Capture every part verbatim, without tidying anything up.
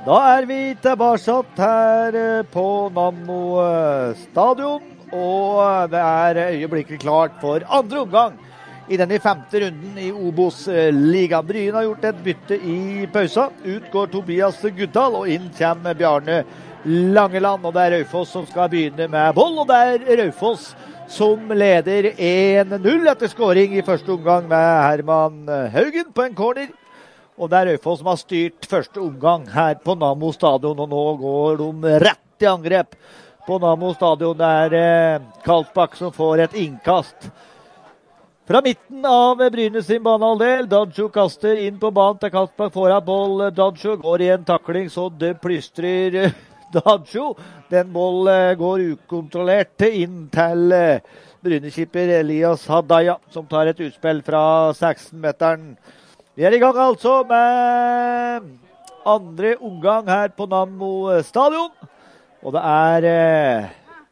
Da er vi tilbake her på Nammo stadion, og det er øyeblikket klart for andre omgang i denne femte runden i Obos-ligaen. Bryn har gjort et bytte i pausa. Ut går Tobias Guddal, og inn kommer Bjarne Langeland, og det er Raufoss som skal begynne med boll, og det er Raufoss som leder en null etter skåring i første omgang med Herman Haugen på en corner. Og det er Raufoss som har styrt første omgang her på Nammo stadion, og nå går de rett i angrep på Nammo stadion. Det er eh, Kaltbakk som får et innkast fra midten av Bryne sin banehalvdel. Dadjo kaster inn på banen til Kaltbakk, får av boll. Dadjo går i en takling, så det plystrer eh, Dadjo. Den boll eh, går ukontrollert inn til eh, Bryne-skipper Elias Hadaya, som tar et utspill fra seksten-meteren. Vi er i gang altså med andre omgang her på Nammo stadion. Og det er eh,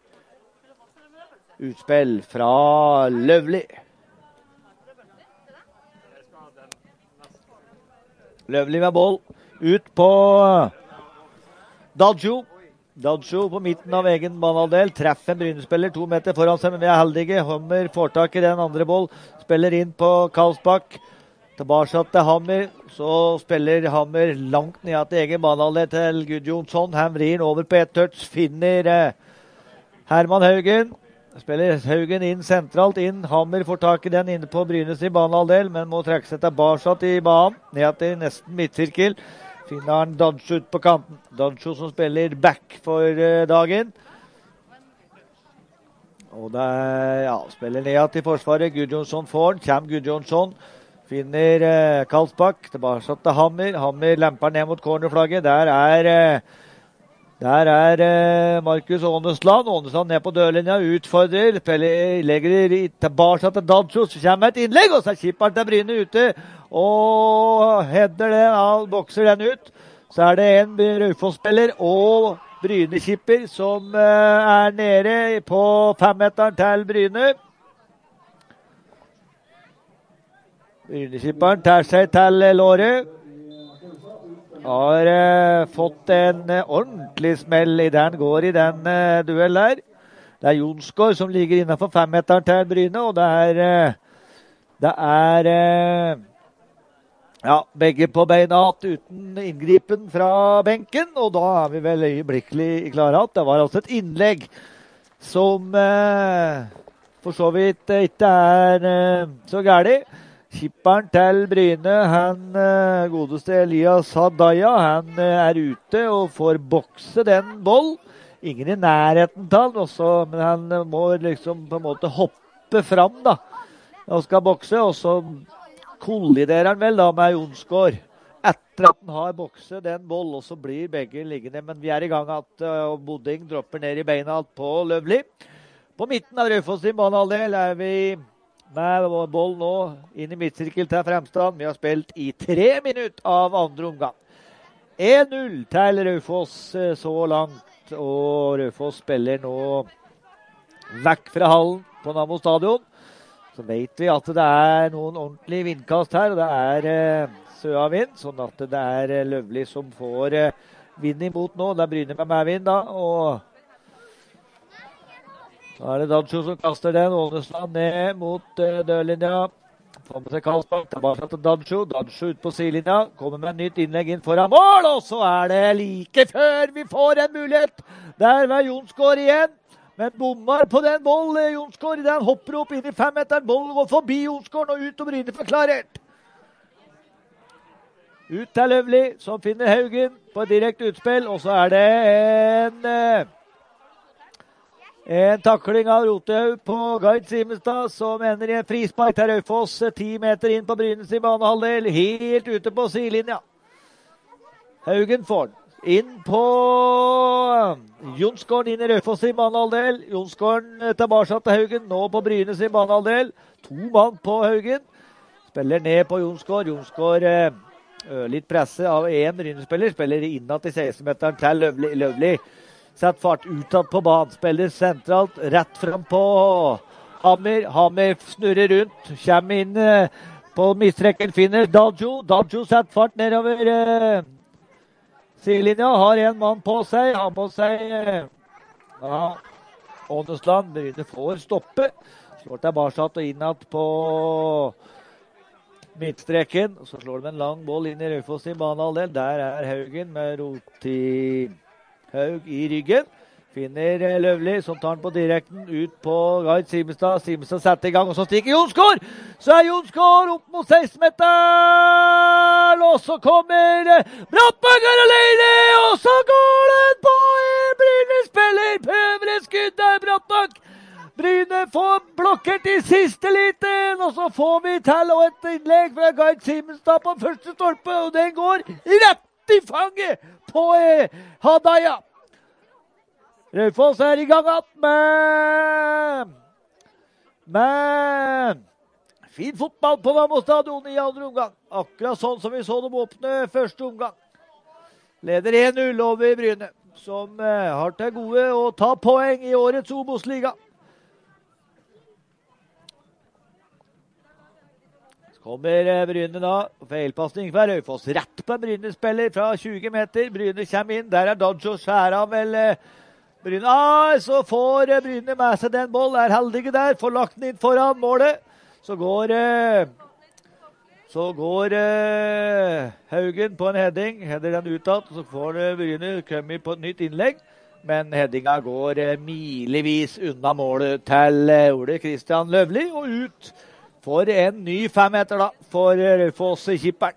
utspill fra Løvli. Løvli med boll. Ut på Dadjo. Dadjo på midten av egen banehalvdel. Treffer en Bryne-spiller to meter foran seg, men vi er heldige. Hummer får tak i den andre boll. Spiller inn på Kalsbakk. Tilbake til Hammer, så spiller Hammer langt ned til egen banehalvdel til Gudjonsson. Han vrir over på ett touch, finner eh, Herman Haugen. Spiller Haugen inn sentralt inn. Hammer får tak i den inne på Brynes i banehalvdel, men må trekke seg tilbake i banen, ned til nesten midtsirkel. Finner han Dadjo ut på kanten. Dadjo som spiller back for eh, dagen. Og det er, ja, spiller ned til forsvaret. Gudjonsson får den, kommer Gudjonsson. Finner eh, Kalsbakk, tilbake til Hammer. Hammer lemper ned mot cornerflagget. Der er, eh, der er eh, Markus Ånesland. Ånesland ned på dørlinja, utfordrer. Spiller, legger tilbake til Dadjo. Så kommer et innlegg, og så er kipperen til Bryne ute. Og header den av, bokser den ut. Så er det en Raufoss-spiller og Bryne-kipper som eh, er nede på femmeteren til Bryne. Bryneskipperen tar seg til låret. Har eh, fått en eh, ordentlig smell i den går i den eh, duell der. Det er Jonsgaard som ligger innenfor femmeteren til Bryne, og det er eh, det er eh, ja, begge på beina uten inngripen fra benken, og da er vi vel øyeblikkelig klare at det var altså et innlegg som eh, for så vidt ikke er eh, så gærlig. Kipperen til Bryne, han uh, godeste Elias Hadaya, han uh, er ute og får bokse den boll. Ingen i nærheten til han også, men han uh, må liksom på en måte hoppe fram da, og skal bokse, og så kolliderer han vel da med Jonsgaard. Etter at han har bokset den boll, og så blir begge liggende, men vi er i gang at uh, Boding dropper ned i beina på Løvli. På midten av Raufoss sin banehalvdel er vi med boll nå inn i midtsirkel til Fremstad. Vi har spilt i tre minutter av andre omgang. en null til Raufoss så langt, og Raufoss spiller nå vekk fra hallen på Nammo stadion. Så vet vi at det er noen ordentlige vindkast her, og det er eh, søavind, sånn at det er eh, Løvli som får eh, vind imot nå. Det er Bryne med medvind da, og så er det Dadjo som kaster den. Ånesland ned mot uh, dørlinja. Får med seg Kalsbakk. Tilbake til Dadjo. Dadjo ut på sidelinja. Kommer med et nytt innlegg inn foran mål. Og så er det like før vi får en mulighet. Der var Jonsgaard igjen. Men bommer på den boll. Jonsgaard den hopper opp inn i femmeteren. Bollen går forbi Jonsgaard og ut og Bryne forklarert. Ut til Løvli som finner Haugen på et direkte utspill. Og så er det en... Uh, En takling av Rotehaug på Gard Simenstad, som ender i en frispark til Raufoss, ti meter inn på Brynes i banehalvdel, helt ute på sidelinja. Haugen får den. Inn på Jonsgaard inn i Raufoss i banehalvdel. Jonsgaard tilbake til Haugen, nå på Brynes i banehalvdel. To mann på Haugen. Spiller ned på Jonsgaard. Jonsgaard øh, litt presse av en Brynes-spiller. Spiller innad til seksten-meteren til Løvli. Løvli. Sett fart utad på banen, spiller sentralt, rett frem på Hammer. Hammer snurrer rundt, kommer inn på midtrekken, finner Dadjo. Dadjo setter fart nedover sidelinja, har en mann på seg, har på seg ja, Ånesland. Bryne får stoppe. Slår tilbake og innad på midtstreken. Så slår de en lang boll inn i Raufoss sin banehalvdel. Der er Haugen med Roti Haug i ryggen. Finner Løvli, som tar den på direkten ut på Gard Simestad. Simestad setter i gang, og så stikker Jonsgaard! Så er Jonsgaard opp mot seksten-meteren! Og så kommer Brattbakk alene! Og så går den på en Bryne-spiller! Prøver et skudd der, Brattbakk! Bryne får blokkert i siste liten, og så får vi til og et innlegg fra Gard Simestad på første stolpe, og den går rett i fanget på Hadaya. Raufoss er i gang at med, med fin fotball på Vammo stadion i andre omgang. Akkurat sånn som vi så dem åpne første omgang. Leder en null over Bryne, som har til gode å ta poeng i årets Obos-liga. Så kommer Bryne da, feilpassning fra Raufoss. Rett på Bryne-spiller fra tjue meter. Bryne kommer inn, der er Dodjo Skjæra vel... Bryne, ah, så får Bryne med seg den boll, er heldige der, får lagt den inn foran målet. Så går, så går Haugen på en heading, header den utad, og så får Bryne komme på et nytt innlegg. Men headinga går milevis unna målet til Ole Kristian Løvli, og ut for en ny femmeter da, for Raufoss-kipperen.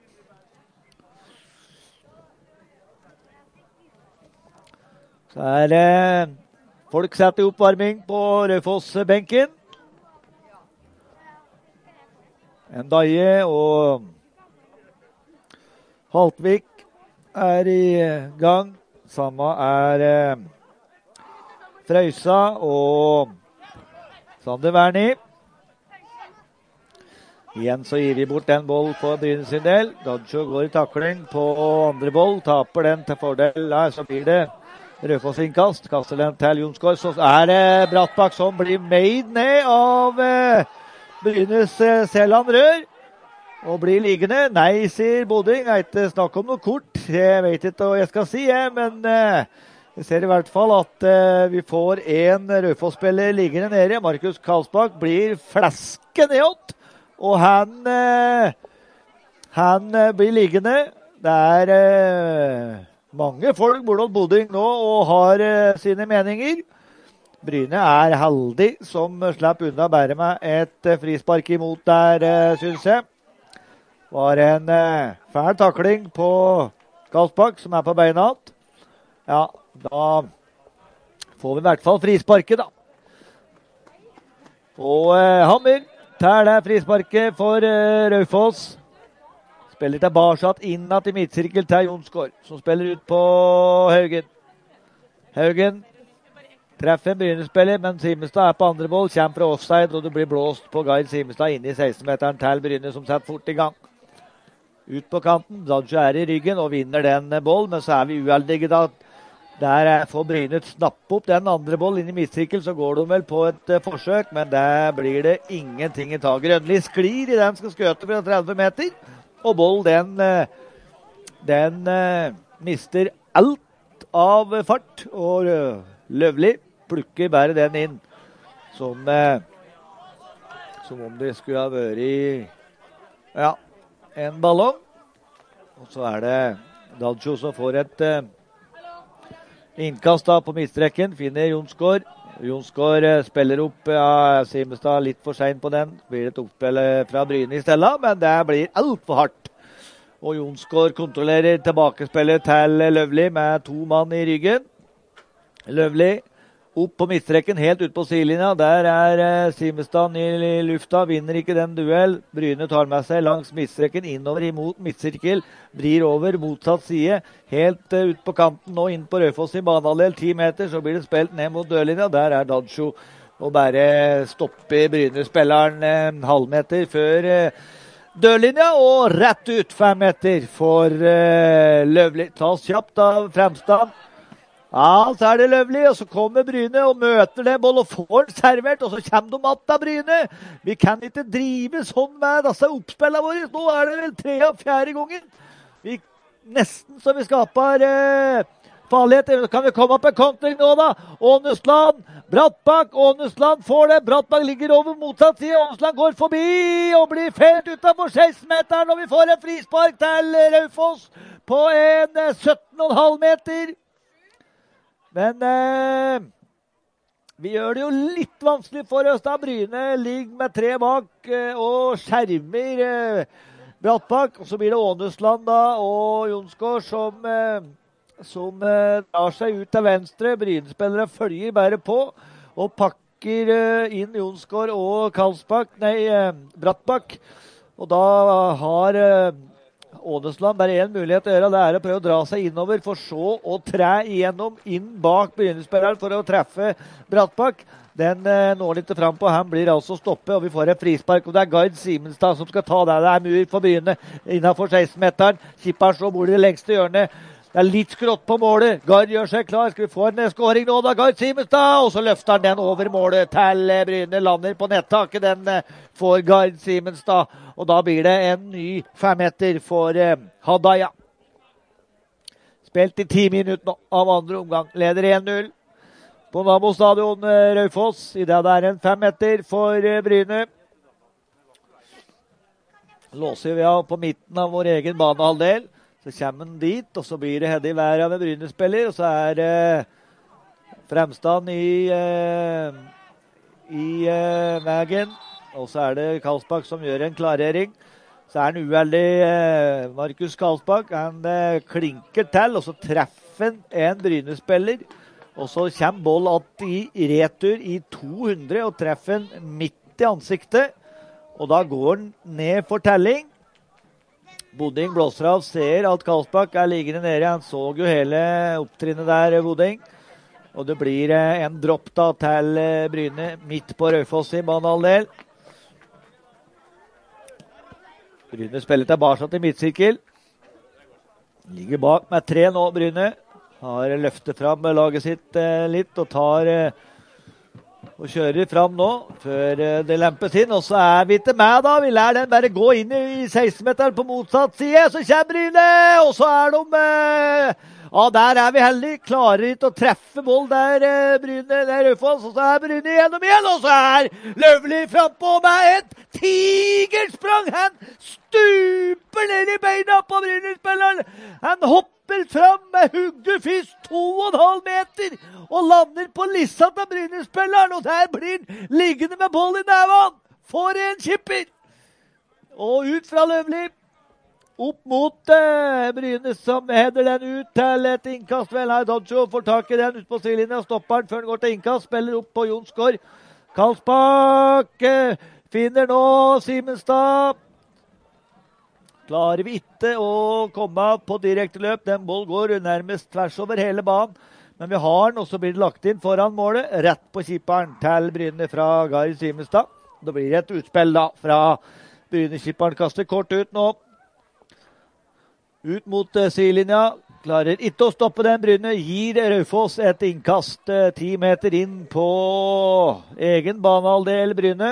Så er eh, folk setter i oppvarming på Raufoss-benken. En Daje og Haltvik er i gang. Samme er eh, Frøysa og Sander Werni. Igjen så gir vi bort en boll på Bryne sin del. Dodjo går i takling på andre boll. Taper den til fordel. Nei, så blir det Raufoss innkast, kaster den til Jonsgaard, så er det Brattbakk som blir made ned av eh, Brynes eh, Selland Rør, og blir liggende. Nei, sier Boding, det er ikke snakk om noe kort, jeg vet ikke hva jeg skal si, eh, men eh, jeg ser i hvert fall at eh, vi får en Raufoss-spiller liggende nede. Markus Karlsbakk blir flaske nedåt, og han, eh, han eh, blir liggende. Det er... Eh, Mange folk bor hos Boding nå og har uh, sine meninger. Bryne er heldig som slipper unna bare med et uh, frispark imot der, uh, synes jeg. Var en uh, fæl takling på Karlsbakk som er på beina. Ja, da får vi i hvert fall frisparket da. Og uh, Hammer tar det frisparket for uh, Raufoss. Spiller tilbake innad i midtsirkel til Jonsgaard, som spiller ut på Haugen. Haugen treffer en Bryne-spiller, men Simestad er på andre boll, kommer fra offside, og det blir blåst på Gard Simestad inne i seksten-meteren til Bryne, som setter fort i gang. Ut på kanten, Dodjo er i ryggen og vinner den boll, men så er vi uheldige da. Der får Bryne snappe opp den andre boll inn i midtsirkel, så går de vel på et uh, forsøk, men der blir det ingenting i tag. Grønli sklir i den, skal skøte fra tretti meter. Og boll, den, den uh, mister alt av fart, og uh, Løvli plukker bare den inn, som, uh, som om det skulle ha vært i, ja, en ballong. Og så er det Dodjo som får et uh, innkast da på midtstrekken, finner Jonsgaard. Jonsgaard uh, spiller opp, ja, Simestad litt for sent på den. Blir et oppspill fra Bryne i stedet, men det blir alt for hardt. Og Jonsgaard kontrollerer tilbakespillet til Løvli med to mann i ryggen. Løvli opp på midtstrekken, helt ut på sidelinja. Der er uh, Simestad i lufta, vinner ikke den duell. Bryne tar med seg langs midtstrekken, innover imot midtsirkel. Blir over motsatt side, helt uh, ut på kanten og inn på Raufoss i banehalvdel. ti meter, så blir det spilt ned mot dørlinja. Der er Dodjo og bare stopper Bryne-spilleren en uh, halvmeter før uh, dørlinja, og rett ut fem meter for uh, Løvli. Tas kjapt av Fremstad. Ja, så er det Løvli, og så kommer Bryne og møter den boll og får den servert, og så kommer de att av Bryne. Vi kan ikke drive sånn med disse oppspillene våre. Nå er det vel tre av fjerde gangen. Vi nesten så vi skaper eh, farlighet. Kan vi komme opp en kontring nå da? Ånesland, Brattbakk, Ånesland får det. Brattbakk ligger over motsatt side. Ånesland går forbi og blir felt utenfor seksten-meteren. Og vi får en frispark til Raufoss på en eh, sytten komma fem meter. Men eh, vi gjør det jo litt vanskelig for oss da. Bryne ligger med tre bak eh, og skjermer eh, Brattbakk. Og så blir det Ånesland da og Jonsgaard som... Eh, som eh, drar seg ut til venstre. Bryne-spillere følger bare på og pakker eh, inn Jonsgaard og Karlsbakk, nei, eh, Brattbakk. Og da har eh, Ånesland bare en mulighet å gjøre, det er å prøve å dra seg innover, for så å tre igjennom inn bak Bryne-spilleren for å treffe Brattbakk. Den eh, når litt fram på, han blir altså stoppet, og vi får en frispark, og det er Gard Simenstad som skal ta det. Det er mur for Bryne innenfor seksten-meteren. Kipperen så bor i det lengste hjørnet. Det er litt skrått på målet. Gard gjør seg klar. Skal vi få en skåring nå da? Gard Simenstad. Og så løfter han den over målet til Bryne. Lander på nettaket. Den får Gard Simenstad. Og da blir det en ny femmeter for eh, Hadaya. Spilt i ti minutter nå av andre omgang. Leder en null på Nammo stadion eh, Raufoss. I det det er en femmeter for eh, Bryne. Låser vi av på midten av vår egen banehalvdel. Så kommer han dit, og så blir det Hedde i været av en Bryne-spiller, og så er det eh, fremstand i, eh, i eh, veien, og så er det Karlsbakk som gjør en klarering. Så er han uheldig, eh, Markus Karlsbakk, han eh, klinker til, og så treffer han en Bryne-spiller, og så kommer boll att i retur i to hundre, og treffer han midt i ansiktet, og da går han ned for telling. Boding blåser av, ser at Karlsbakk er liggende nede. Han så jo hele opptrinnet der, Boding. Og det blir en dropp da til Bryne midt på Raufoss i banehalvdel. Bryne spiller tilbake til midtsirkel. Ligger bak med tre nå, Bryne. Har løftet fram laget sitt litt og tar... og kjører fram nå, før det lempes inn, og så er vi til meg da, vi lærer den bare gå inn i seksten-meteren på motsatt side, så kommer Bryne, og så er de, ja, der er vi heldige, klarer ikke å treffe boll der, Bryne, der Raufoss, og så er Bryne igjennom igjen, og så er Løvli frampå med et tigersprang, han stuper ned i beina på Bryne-spilleren, han hopper fram med huggefisk to og en halv meter og lander på lissa til Bryne-spilleren, og der blir han liggende med boll i neven. For en kipper! Og ut fra Løvli. Opp mot eh, Bryne som header den ut til et innkast. Vel her, Dodjo får tak i den ut på sidelinja, stopper den før den går til innkast, spiller opp på Jonsgaard. Karlsbakk eh, finner nå Simenstad. Klarer vi ikke å komme på direkte løp. Den boll går nærmest tvers over hele banen. Men vi har den, og så blir det lagt inn foran målet. Rett på kipperen til Bryne fra Gard Simenstad. Da blir det et utspill da fra Bryne-kipperen. Kaster kort ut nå. Ut mot uh, sidelinja. Klarer ikke å stoppe den. Bryne gir Raufoss et innkast. Uh, ti meter inn på egen banehalvdel Bryne.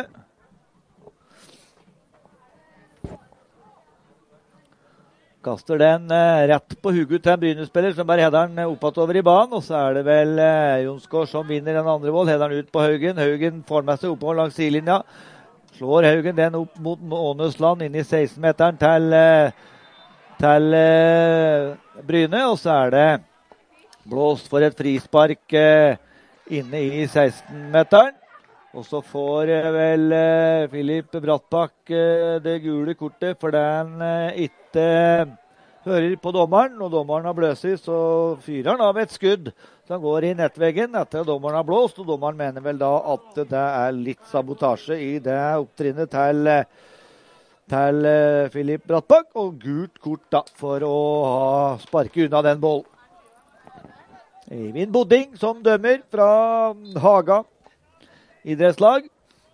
Kaster den eh, rett på huget til en Bryne-spiller som bare header den oppatt over i banen. Og så er det vel eh, Jonsgaard som vinner den andre vold. Header den ut på Haugen. Haugen får med seg oppover langs sidelinja. Slår Haugen den opp mot Ånesland inn i seksten-meteren til, eh, til eh, Bryne. Og så er det blåst for et frispark eh, inne i seksten-meteren. Og så får eh, vel eh, Filip Brattbakk eh, det gule kortet, for den eh, ikke hører på dommeren. Og dommeren har bløset, så fyrer han av et skudd som går i nettveggen etter at dommeren har blåst. Og dommeren mener vel da at det er litt sabotasje i det opptrinnet til, til eh, Filip Brattbakk. Og gult kort da, for å ha sparket unna den bollen. Eivind Boding som dømmer fra Haga idrettslag.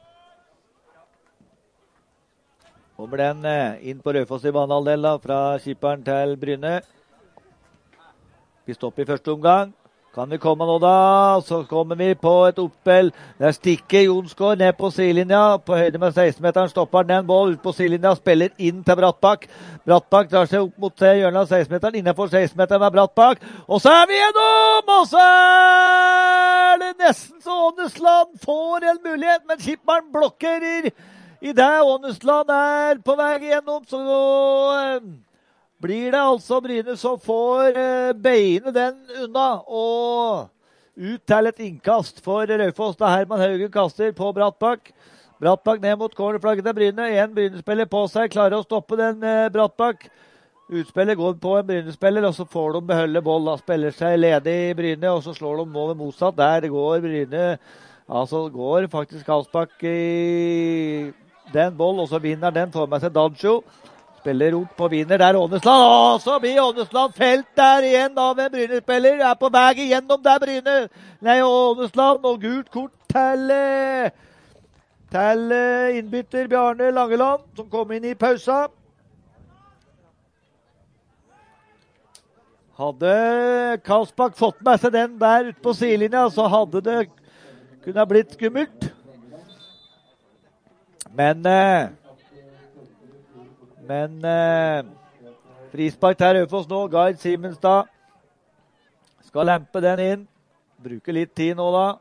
Kommer den inn på Raufoss i banehalvdel fra kipperen til Bryne. Vi stopper i første omgang. Kan vi komme nå da, så kommer vi på et oppspill. Der stikker Jonsgaard ned på sidelinja. På høyde med seksten-meteren stopper den ball ut på sidelinja. Spiller inn til Brattbakk. Brattbakk drar seg opp mot hjørnet av seksten-meteren. Innenfor seksten-meteren med Brattbakk. Og så er vi gjennom! Og så er det nesten så Ånesland får en mulighet. Men Skipperen blokkerer i det. Ånesland er på vei gjennom. Så blir det altså Bryne som får eh, beine den unna, og ut til et innkast for Raufoss, da Herman Haugen kaster på Brattbakk. Brattbakk ned mot cornerflagget til Bryne, en Bryne-spiller på seg, klarer å stoppe den eh, Brattbakk. Utspillet går på en Bryne-spiller, og så får de beholde boll, da spiller seg ledig i Bryne, og så slår de nå ved motsatt. Der går Bryne, altså går faktisk Karlsbakk i den boll, og så vinner den, får med seg Dancho. Spiller opp på vinner der Ånesland, og så blir Ånesland felt der igjen av en Bryne-spiller. Er på vei igjennom der Bryne. Nei, Ånesland og gult kort til, til innbytter Bjarne Langeland, som kom inn i pausa. Hadde Karlsbakk fått med seg den der ute på sidelinja, så hadde det kunne ha blitt skummelt. Men Men eh, frispark til Raufoss nå. Gard Simenstad skal lempe den inn. Bruker litt tid nå da.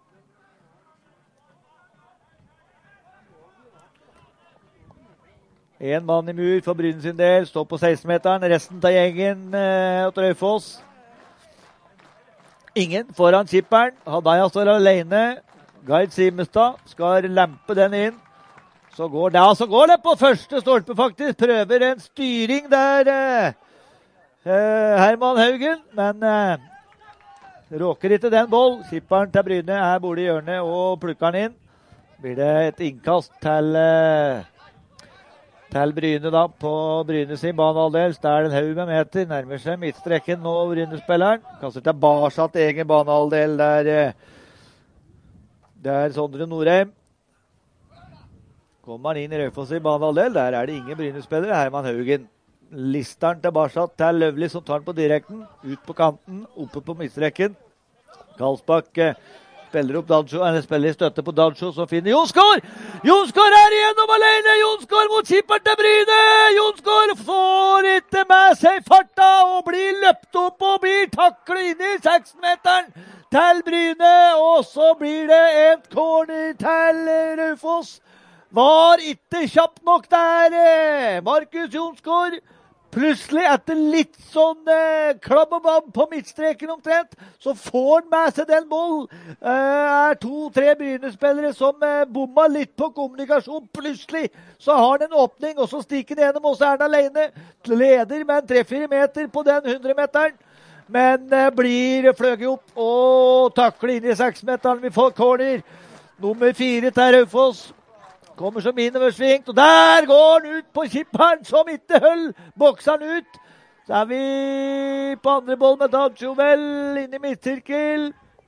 En mann i mur for Bryne sin del. Står på seksten-meteren. Resten av gjengen eh, til Raufoss. Ingen foran Skipperen. Hadaya står alene. Gard Simenstad skal lempe den inn. Så går det, så går det på første stolpe faktisk. Prøver en styring der, eh, Herman Haugen. Men eh, råker ikke den boll. Skipperen til Bryne er borte i hjørnet og plukker den inn. Blir det et innkast til, eh, til Bryne da, på Bryne sin banehalvdel. Der den haug med meter. Nærmer seg midtstrekken nå, Bryne-spilleren. Kaster tilbake til egen banehalvdel der, eh, der Sondre Norheim. Kommer han inn i Raufoss i banehalvdel, der er det ingen Bryne-spillere. Herman Haugen lister han tilbake til Løvli, som tar den på direkten. Ut på kanten, oppe på midtstreken. Karlsbakk eh, spiller opp Dancho, eller spiller i støtte på Dancho, så finner Jonsgaard! Jonsgaard er igjennom alene! Jonsgaard mot Skipperen til Bryne! Jonsgaard får ikke med seg farta, og blir løpt opp og blir taklet inn i seksten-meteren til Bryne. Og så blir det en corner til Raufoss. Var ikke kjapt nok der. Markus Jonsgaard plutselig etter litt sånn eh, klabb og babb på midtstreken omtrent, så får han med seg den boll. Det eh, er to-tre Bryne-spillere som eh, bomma litt på kommunikasjon. Plutselig så har han en åpning, og så stikker han gjennom, og så er han alene. Leder med en tre-fire meter på den hundre-meteren. Men eh, blir fløget opp og takler inn i seks-meteren. Vi får corner. Nummer fire til Raufoss. Kommer som innoversvingt, og der går han ut på Skipperen, som ikke høll. Bokser han ut. Så er vi på andre boll med Dancho vel, inn i midtsirkel.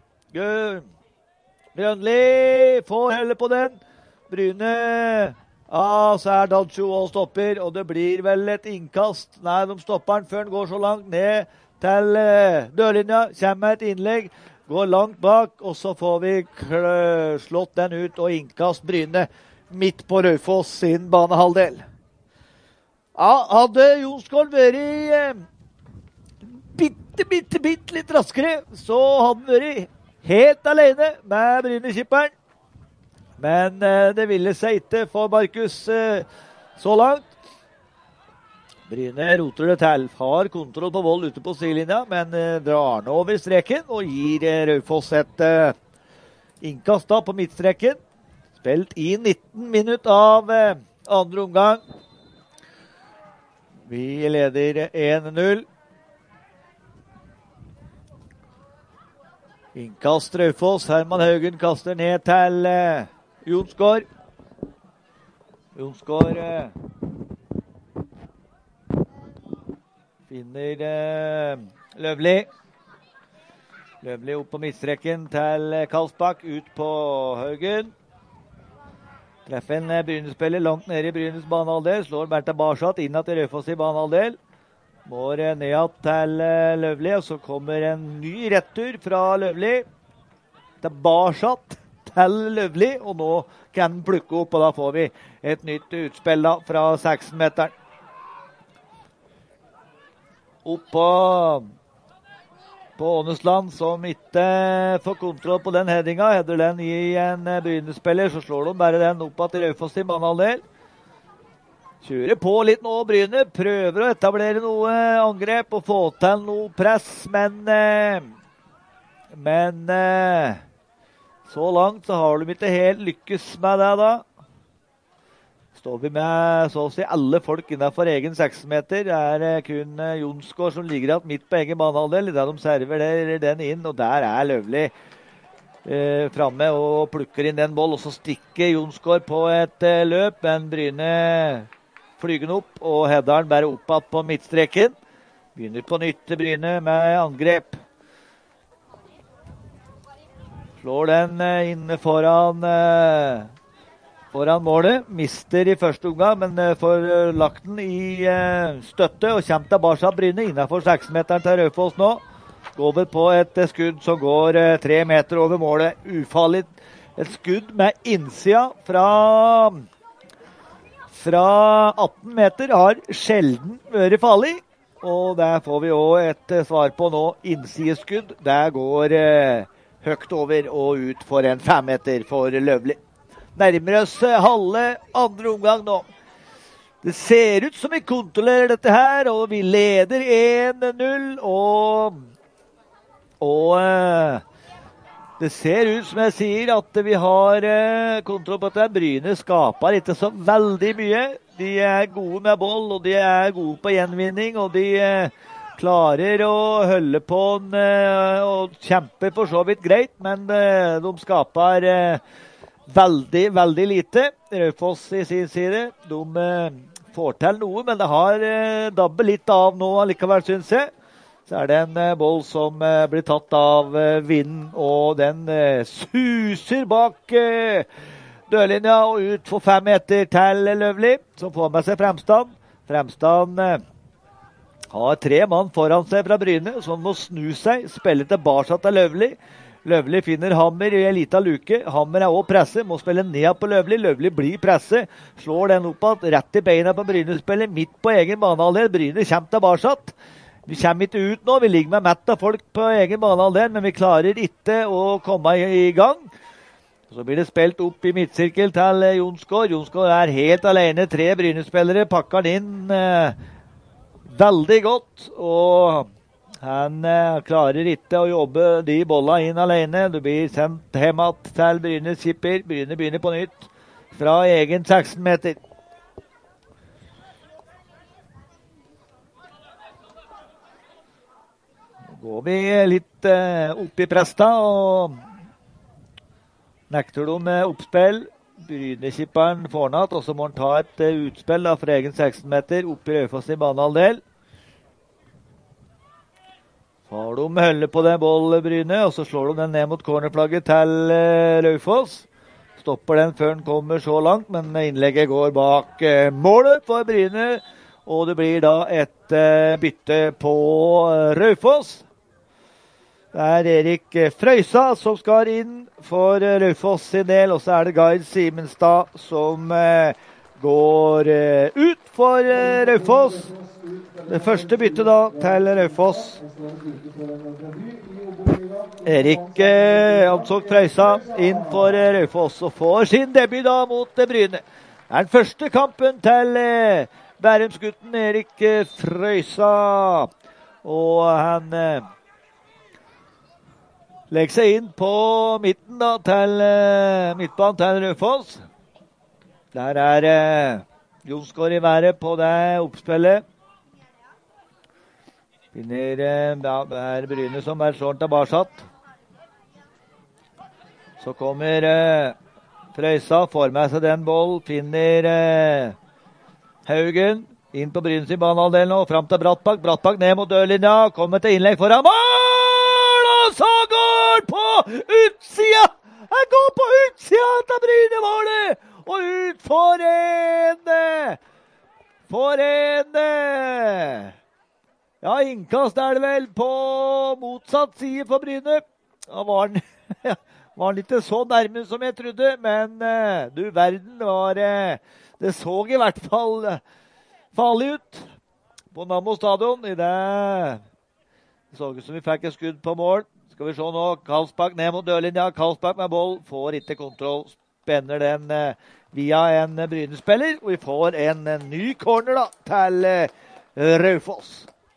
Grønli får helle på den. Bryne, ah, så er Dancho og stopper, og det blir vel et innkast. Nei, de stopper han før han går så langt ned til uh, dørlinja. Kommer et innlegg, går langt bak, og så får vi slått den ut og innkast Bryne. Midt på Raufoss sin banehalvdel. Ja, hadde Jonsgaard vært eh, bitte, bitte, bitte litt raskere, så hadde han vært helt alene med Bryne-Skipperen. Men eh, det ville seg ikke for Markus eh, så langt. Bryne roter det til. Har kontroll på vold ute på sidelinja, men eh, drar nå over streken og gir eh, Raufoss et eh, innkast da på midtstreken. Spilt i nitten minutter av eh, andre omgang. Vi leder en null. Innkast Raufoss. Herman Haugen kaster ned til eh, Jonsgaard. Jonsgaard eh, finner eh, Løvli. Løvli opp på midtstreken til eh, Karlsbakk. Ut på Haugen. Treffer en Bryne-spiller langt nede i Brynes banehalvdel. Slår Bertha Barsat inn til Raufoss i banehalvdel. Går ned til Løvli, og så kommer en ny retur fra Løvli. Tilbake til Løvli, og nå kan den plukke opp, og da får vi et nytt utspill da, fra seksten-meteren. Opp på, på Ånesland, som ikke får kontroll på den headinga. Header den i en Bryne-spiller, så slår de bare den opp til Raufoss i banehalvdel. Kjører på litt nå, Bryne. Prøver å etablere noe angrep og få til noe press, men eh, men eh, så langt så har de ikke helt lykkes med det da. Står vi med så å si alle folk innenfor egen seksten meter. Det er eh, kun eh, Jonsgaard som ligger igjen midt på egen banehalvdel. Der de serverer den inn, og der er Løvli eh, framme og plukker inn den boll. Og så stikker Jonsgaard på et eh, løp, men Bryne flyger opp, og headeren bare oppad på midtstreken. Begynner på nytt Bryne med angrep. Slår den eh, inne foran, eh, foran målet. Mister i første omgang, men eh, får eh, lagt den i eh, støtte, og kommer tilbake av Bryne innenfor seksten-meteren til Raufoss nå. Går vel på et eh, skudd som går eh, tre meter over målet. Ufarlig. Et skudd med innsida fra... Fra atten meter har sjelden vært farlig, og der får vi også et svar på nå. Innsideskudd, der går eh, høyt over og ut for en fem meter for Løvli. Nærmer oss halve andre omgang nå. Det ser ut som vi kontrollerer dette her, og vi leder en null, og, og eh, det ser ut som jeg sier at vi har eh, kontroll på at Bryne skaper ikke så veldig mye. De er gode med boll, og de er gode på gjenvinning, og de eh, klarer å holde på den eh, og kjemper for så vidt greit, men eh, de skaper eh, veldig, veldig lite. Raufoss i sin side, de eh, får til noe, men det har eh, dabbet litt av nå likevel, synes jeg. Så er det en uh, boll som uh, blir tatt av uh, vinden, og den uh, suser bak uh, dørlinja og ut for fem meter til Løvli, som får med seg Fremstad. Fremstad uh, har tre mann foran seg fra Bryne, som må snu seg, spille tilbake til Løvli. Løvli finner Hammer i en liten luke. Hammer er også presset, må spille ned på Løvli. Løvli blir presset, slår den opp rett i beina på Bryne-spillet, midt på egen banehalvdel. Bryne kommer tilbake. Vi kommer ikke ut nå, vi ligger med mett av folk på egen banehalvdel, men vi klarer ikke å komme i, i gang. Så blir det spilt opp i midtsirkel til eh, Jonsgaard. Jonsgaard er helt alene, tre Bryne-spillere pakker den inn eh, veldig godt, og han eh, klarer ikke å jobbe de bollene inn alene. Du blir sendt hjem til Brynes skipper. Bryne begynner på nytt fra egen seksten meter. Går vi litt eh, opp i presta, og nekter de med oppspill. Bryneskipperen får natt, og så må han ta et uh, utspill da, fra egen seksten meter opp i Raufoss i banehalvdel. Har de holder på den bollen, Bryne, og så slår de den ned mot cornerflagget til uh, Raufoss. Stopper den før den kommer så langt, men innlegget går bak uh, målet for Bryne, og det blir da et uh, bytte på uh, Raufoss. Det er Erik Frøysa som skal inn for Raufoss sin del, og så er det Geir Simenstad som eh, går eh, ut for eh, Raufoss. Det første byttet da til Raufoss. Erik eh, Ansok Frøysa inn for eh, Raufoss og får sin debut da mot eh, Bryne. Det er den første kampen til eh, Bærumsgutten Erik eh, Frøysa, og han... Eh, legger seg inn på midten da, til uh, midtbanen til Raufoss. Der er uh, Jonsgaard i været på det oppspillet. Finner, uh, ja, det er Bryne som er slått tilbake. Så kommer uh, Frøysa, får med seg den boll, finner uh, Haugen inn på Bryne sin banehalvdel nå, frem til Brattbakk. Brattbakk ned mot dørlinja, kommer til innlegg foran mål! Og så går på utsida! Han går på utsida til Bryne-målet! Og ut for en! For en! Ja, innkast er det vel på motsatt side for Bryne. Da var den, var den ikke så nærme som jeg trodde, men uh, du verden var uh, det så i hvert fall uh, farlig ut på Nammo stadion. I det, det så ut som vi fikk et skudd på mål. Skal vi se nå, Karlsbakk ned mot dørlinja. Karlsbakk med boll, får ikke kontroll. Spenner den uh, via en uh, Bryne-spiller, og vi får en uh, ny corner da, til uh, Raufoss.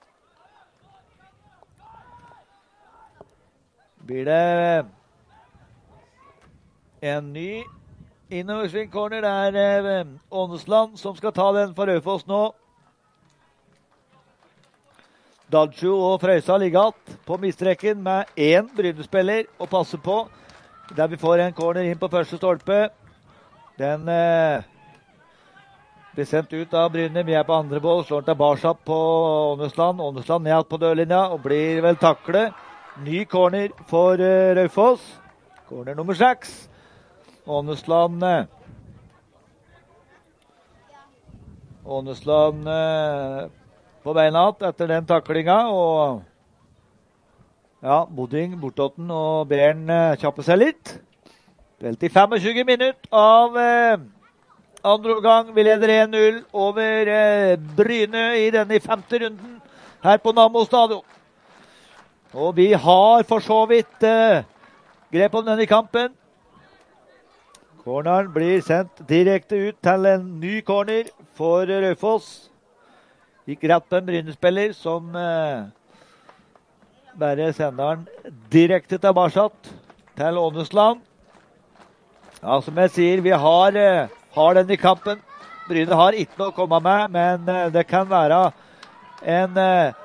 Blir det en ny innoversving corner. Det er eh, Ånesland som skal ta den for Raufoss nå. Dadju og Frøysa ligger alt på midtstreken med én Bryne-spiller å passe på. Der vi får en corner inn på første stolpe. Den eh, blir sendt ut av Bryne. Vi er på andre boll. Slår den tilbake på Ånesland. Ånesland ned på dørlinja og blir vel taklet. Ny corner for uh, Raufoss. Corner nummer seks. Ånesland uh, Ånesland uh, på beina etter den taklinga. Og ja, Boding bortåtten og Bern uh, kjapper seg litt. Vel til femogtjue minutter av uh, andre omgang. Vi leder en null over uh, Bryne i denne femte runden her på Nammo stadion. Og vi har for så vidt eh, grep om denne kampen. Corneren blir sendt direkte ut til en ny corner for Raufoss. Gikk rett på en Bryne-spiller som eh, bare sender den direkte tilbake til Ånesland. Ja, som jeg sier, vi har, eh, har denne kampen. Bryne har ikke noe å komme med, men eh, det kan være en... Eh,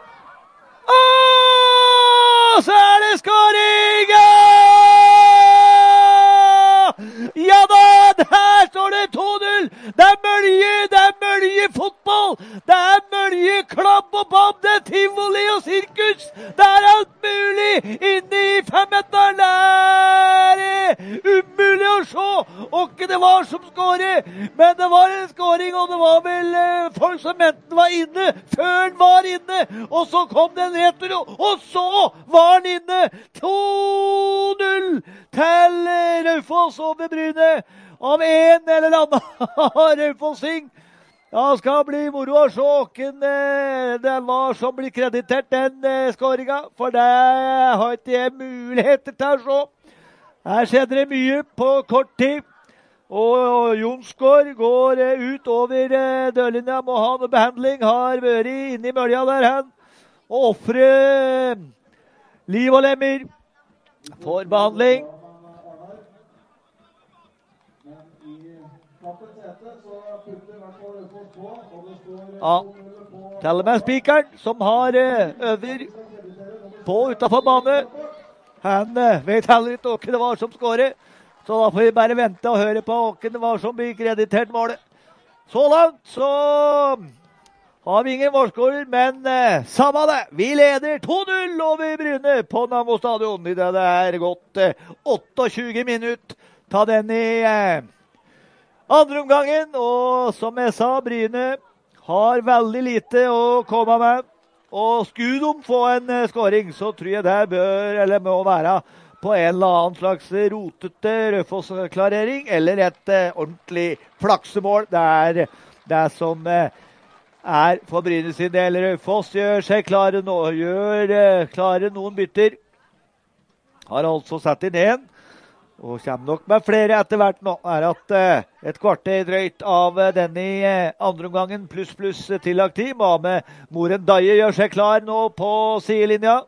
Og så er det skåring! Ja da, der står det to null! Det er mølje, det er mølje fotball! Det er mølje, klabb og babb, det er tivoli og sirkus! Det er alt mulig inne i femmeteren! Det er umulig å se og det var som skåret, men det var en skåring, og det var vel eh, folk som enten var inne før den var inne, og så kom den retur, og så var den inne! to null til eh, Raufoss over Bryne av en eller annen Raufossing. Ja, det skal bli moro å se hvem eh, det var som blir kreditert den eh, skåringen, for det har ikke jeg muligheter til å se. Her skjedde det mye på kort tid. Og Jonsgaard går eh, ut over eh, dørlinja, må ha noe behandling, har vært inne i mølja der han, og offre eh, liv og lemmer, får behandling. Ja, teller med spikeren, som har eh, øver på utenfor bane. Han eh, vet heller ikke hva det var som skåret. Så da får vi bare vente og høre på hvem det var som blir kreditert målet. Så langt så har vi ingen målskårer, men eh, samme det. Vi leder to null over Bryne på Nammo stadion. I det det er gått eh, otteogtjue minutter. Ta den i eh, andre omgangen. Og som jeg sa, Bryne har veldig lite å komme med. Og skulle de få en eh, skåring, så tror jeg det bør, eller må være på en eller annen slags rotete Raufoss-klarering, eller et eh, ordentlig flaksemål. Det er det som eh, er for Bryne sin del. Raufoss gjør seg klare nå, gjør eh, klare noen bytter. Har altså satt inn en, og kommer nok med flere etter hvert nå. Er at eh, et kvarter drøyt av eh, denne eh, andre omgangen, pluss pluss tillagt tid. Mame Moren Daje gjør seg klar nå på sidelinja.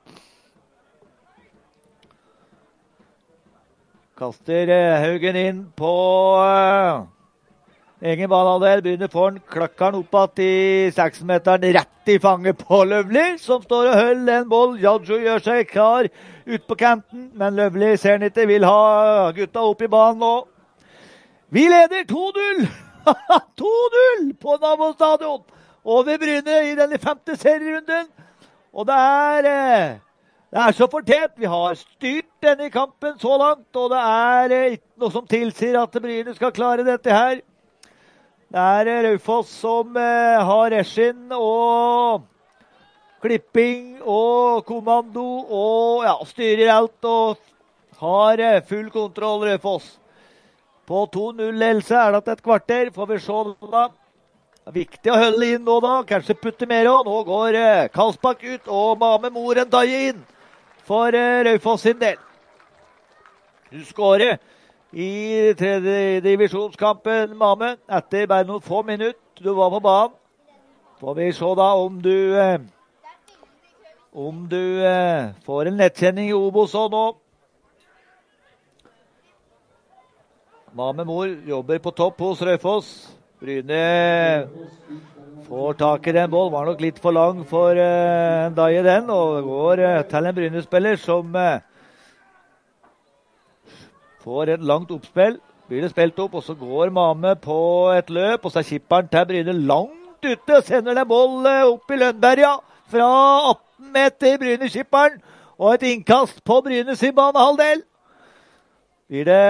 Kaster Haugen inn på uh, egen banehalvdel. Begynner foran, klakker han opp at i seksen-meteren rett i fanget på Løvli, som står og holder en boll. Jadjo gjør seg klar ut på kanten, men Løvli ser han ikke, vil ha gutta opp i banen nå. Vi leder to null! to null på Nammo stadion over Bryne i denne femte serierunden. Og det er... Uh, Det er så fortjent. Vi har styrt denne kampen så langt, og det er eh, ikke noe som tilsier at Bryne skal klare dette her. Det er eh, Raufoss som eh, har regien, og klipping og kommando og ja, styrer alt og har full kontroll, Raufoss. På to null-ledelse er det et kvarter, får vi se da. Det er viktig å holde inn nå da, kanskje putte mer også. Nå går eh, Karlsbakk ut og Mame Mor Ndaye inn for eh, Raufoss sin del. Du skårer i tredje divisjonskampen, Mame, etter bare noen få minutter du var på banen. Får vi se da om du, eh, om du eh, får en nettkjenning i Obos også nå. Mame Mor jobber på topp hos Raufoss. Bryne får tak i den boll, var nok litt for lang for uh, Ndaye den, og går uh, til en Bryne-spiller som uh, får et langt oppspill. Blir det spilt opp, og så går Mame på et løp, og så er kipperen til Bryne langt ute, og sender den boll uh, opp i Lønberga fra atten meter Bryne-kipperen, og et innkast på Bryne sin banehalvdel. Blir det...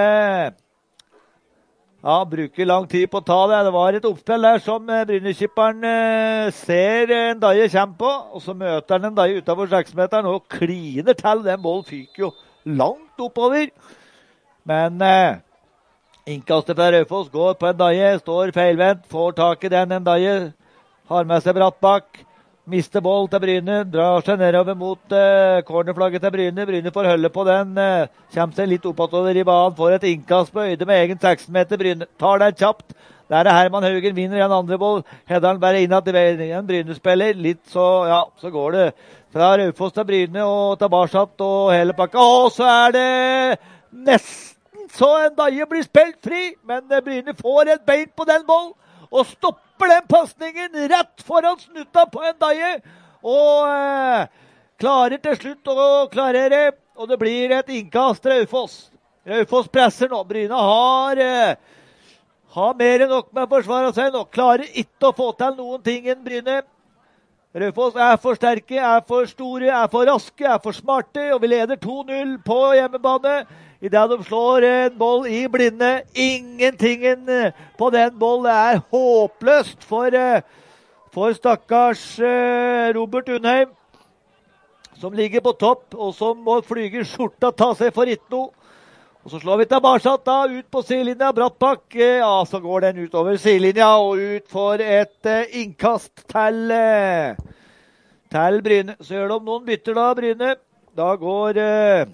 Ja, bruker lang tid på å ta det. Det var et oppspill der som Bryne-kipperen eh, ser Ndaye kommer på, og så møter han Ndaye utenfor seksmeteren og kliner til. Den bollen fyker jo langt oppover. Men eh, innkastet fra Raufoss går på Ndaye, står feilvendt, får tak i den Ndaye, har med seg Brattbakk, mister boll til Bryne, drar seg nedover mot uh, cornerflagget til Bryne. Bryne får holde på den, uh, kommer seg litt oppover i banen, får et innkast på øyde med egen seksten meter. Bryne tar den kjapt. Der er Herman Haugen, vinner en andre boll. Hedalen bare inn at en Bryne-spiller. Litt så, ja, så går det fra Raufoss til Bryne og tilbake og hele pakka. Og så er det nesten så Ndaye blir spilt fri, men uh, Bryne får et bein på den boll og stopper den pasningen rett foran snutta på Ndaye, og eh, klarer til slutt å klarere, og det blir et innkast Raufoss. Raufoss presser nå, Bryne har, eh, har mer enn nok med å forsvare seg nå, klarer ikke å få til noen ting enn Bryne. Raufoss er for sterke, er for store, er for raske, er for smarte, og vi leder to null på hjemmebane. I det de slår en boll i blinde. Ingentingen på den boll er håpløst for, for stakkars Robert Undheim, som ligger på topp, og som må flyge skjorta ta seg for ikke noe. Og så slår vi tilbake da, ut på sidelinja, Brattbakk. Ja, så går den ut over sidelinja, og ut for et innkast til, til Bryne. Så gjør de noen bytter da, Bryne. Da går...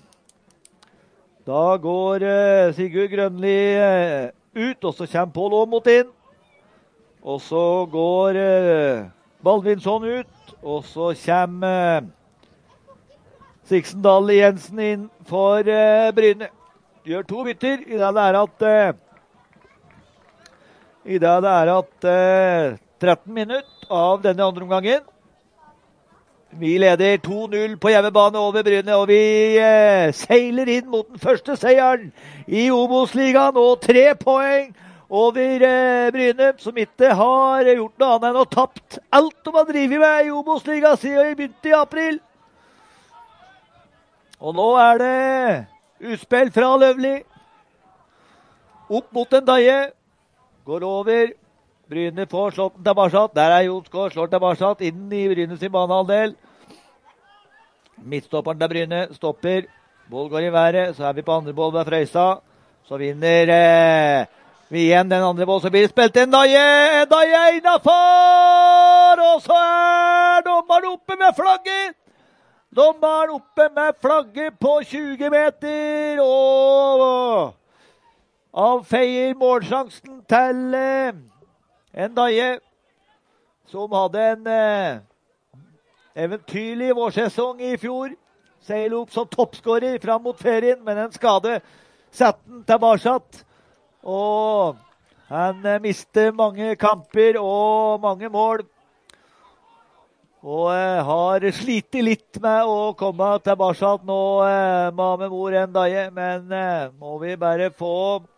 Da går uh, Sigurd Grønli uh, ut, og så kommer Pål Åmot inn. Og så går uh, Baldvinsson ut, og så kommer uh, Siksendal Jensen inn for uh, Bryne. Gjør to bytter i det det er at uh, i det det er at uh, tretten minutter av denne andre omgangen. Vi leder to null på hjemmebane over Bryne, og vi eh, seiler inn mot den første seieren i Obos-ligaen, og tre poeng over eh, Bryne, som ikke har gjort noe annet enn å tapt alt de har drivet med i Obos-ligaen siden vi begynte i april. Og nå er det utspill fra Løvli. Opp mot Ndaye. Går over. Bryne får slått den tilbake. Der er Jonsgaard, slår tilbake inn i Bryne sin banehalvdel. Midtstopperen til Bryne stopper. Boll går i været, så er vi på andre boll ved Frøysa. Så vinner eh, vi igjen den andre boll, så blir det spilt inn. Ndaye, Ndaye innenfor! Og så er dommeren oppe med flagget! Dommeren oppe med flagget på tjue meter, og avfeier målsjansen til eh, Ndaye, som hadde en eh, eventyrlig vårsesong i fjor. Seiler opp som toppskårer fram mot ferien, men en skade satte den tilbake. Og han eh, mistet mange kamper og mange mål. Og eh, har slitt litt med å komme tilbake nå, eh, Mame Mor Ndaye. Men eh, må vi bare få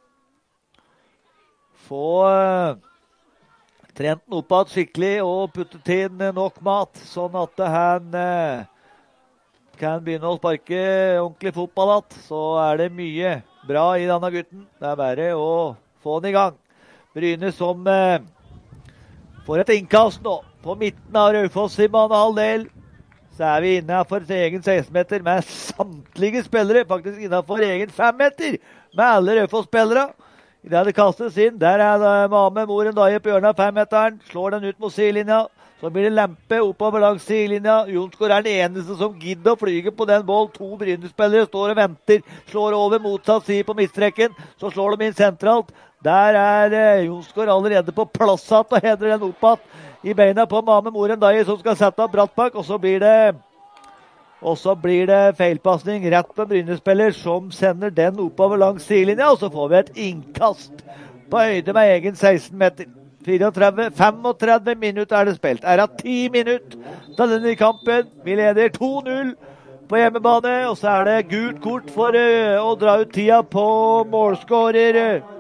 få eh, trent den opp igjen skikkelig og puttet inn nok mat, sånn at han eh, kan begynne å sparke ordentlig fotball igjen. Så er det mye bra i denne gutten. Det er bare å få den i gang. Bryne som eh, får et innkast nå på midten av Raufoss i banehalvdel. så er vi innenfor egen seksten meter med samtlige spillere, faktisk innenfor egen fem meter, med alle Raufoss-spillere. I det det kastes inn, der er det Mame Moren Daje på hjørnet av fem meteren, slår den ut mot sidelinja, så blir det lempe oppover langs sidelinja. Jonsgaard er den eneste som gidder å flyge på den boll. To Bryne-spillere står og venter, slår over motsatt side på midtstreken, så slår de inn sentralt. Der er eh, Jonsgaard allerede på plass at og hedrer den oppatt i beina på Mame Moren Daje, som skal sette av Brattbakk, og så blir det og så blir det feilpassning rett på Bryne-spiller som sender den oppover langs sidelinja, og så får vi et innkast på høyde med egen seksten meter. tretti, femogtredve minutter er det spilt. Er det ti minutter til denne kampen. Vi leder to null på hjemmebane, og så er det gult kort for uh, å dra ut tida på målskårer uh,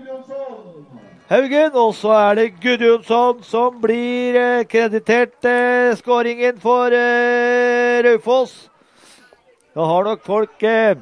Haugen, og så er det Gudjonsson som blir uh, kreditert uh, skåringen for uh, Raufoss. Da har nok folk uh,